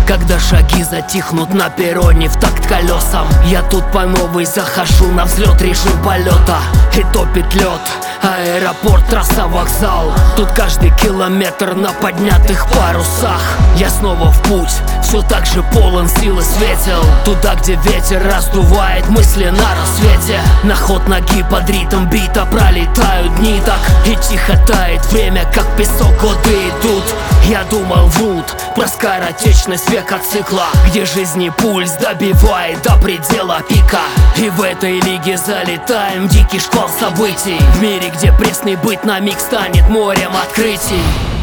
Когда шаги затихнут на перроне в такт колесам, я тут по новой захожу на взлет, режим полета. И топит лед, аэропорт, трасса, вокзал. Тут каждый километр на поднятых парусах. Я снова в путь, все так же полон сил и светел. Туда, где ветер раздувает мысли на рассвете. На ход ноги под ритм бита пролетают дни так. И тихо тает время, как песок, годы идут. Я думал, врут про скоротечность века цикла, где жизни пульс добивает до предела пика. И в этой лиге залетаем в дикий шквал событий. В мире, где пресный быт на миг станет морем открытий.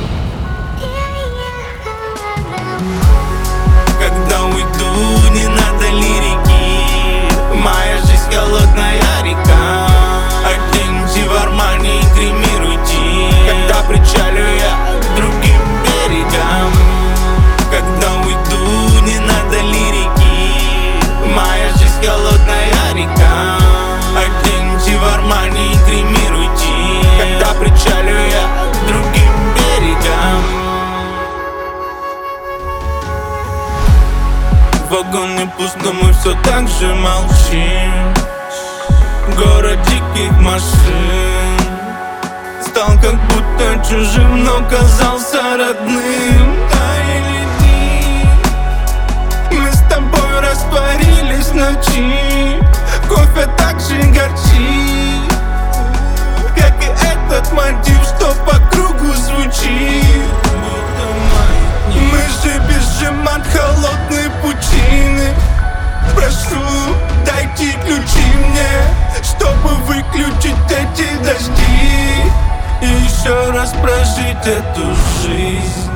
Когда уйду, не надо лирики. Моя жизнь холодная река. Оденьте в Армани и гримируйте. Когда причалю я к другим берегам. Когда уйду, не надо лирики. Моя жизнь холодная река. Оденьте в Армани и гримируйте. Когда причалю я к другим берегам. В вагоне пусто, мы все так же молчим. Город диких машин стал как будто чужим, но казался родным. Таяли дни, мы с тобой растворились в ночи. Кофе так же горчит, как и этот мотив, что по кругу звучит. Мы же бежим от холодной пучины. Прошу, дайте ключи мне, чтобы выключить эти дожди и еще раз прожить эту жизнь.